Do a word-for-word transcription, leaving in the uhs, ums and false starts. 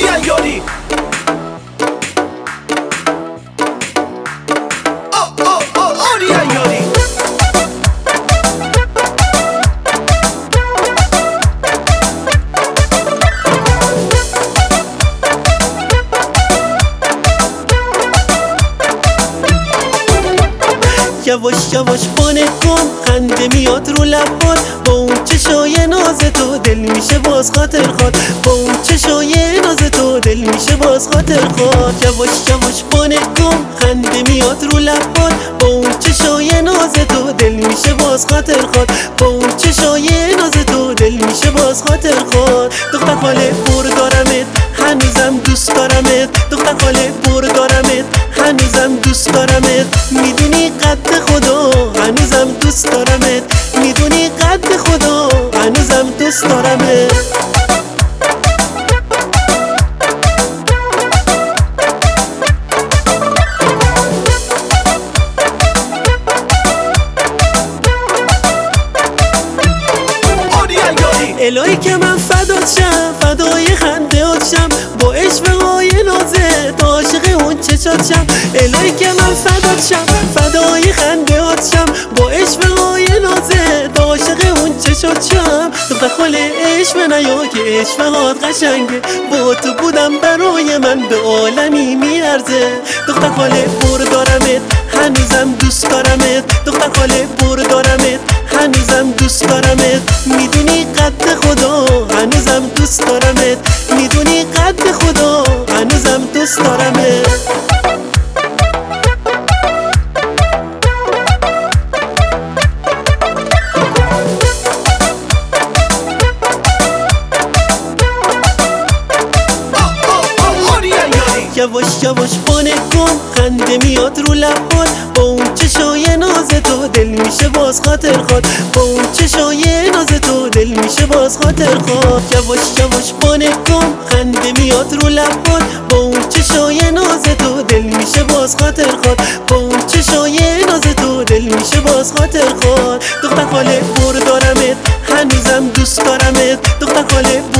آریا یاری آریا یاری یواش یواش با نگام خنده میاد رو لبات، با اون چشای ناز تو دل میشه باز خاطر خواد، با اون چشای ناز تو دل میشه باز خاطر خواد. یواش یواش با نگام خنده میاد رو لبات، با اون چشای ناز تو دل میشه باز خاطر خواد، با اون چشای ناز تو دل میشه باز خاطر خواد. دختر خاله بر دارمت هنوزم دوست دارمت، دختر خاله بر دارمت هنوزم دوست دارمت، میدونی قد خدا هنوزم دوست دارمت، میدونی قد خدا هنوزم دوست دارمت. الهی که من فدات شم، فدای خندهات شم، با عشقهای نازت عاشق اون چشات شم. الهی که من فدات شم، فدای خندهات شم، با عشقهای نازت عاشق اون چشات شم. دختر خاله عشق نیا که عشقهات قشنگه، با تو بودم برای من به عالمی میارزه. دختر خاله بر دارمت هنوزم دوست دارمت، دختر خاله بر دارمت هنوزم دوست دارمت، میدونی قد خدا هنوزم دوست دارمت، میدونی قد خدا هنوزم دوست دارمت. یواش یواش با نگام خنده میاد رو لبات، با اون چشای ناز تو دل میشه باز خاطر خواد، با اون چشای ناز تو دل میشه باز خاطر خواد. یواش یواش با نگام خنده میاد رو لبات، با اون چشای ناز تو دل میشه باز خاطر خواد، با اون چشای ناز تو دل میشه باز خاطر خواد. دختر خاله بر دارمت هنوزم دوست دارمت، دختر خاله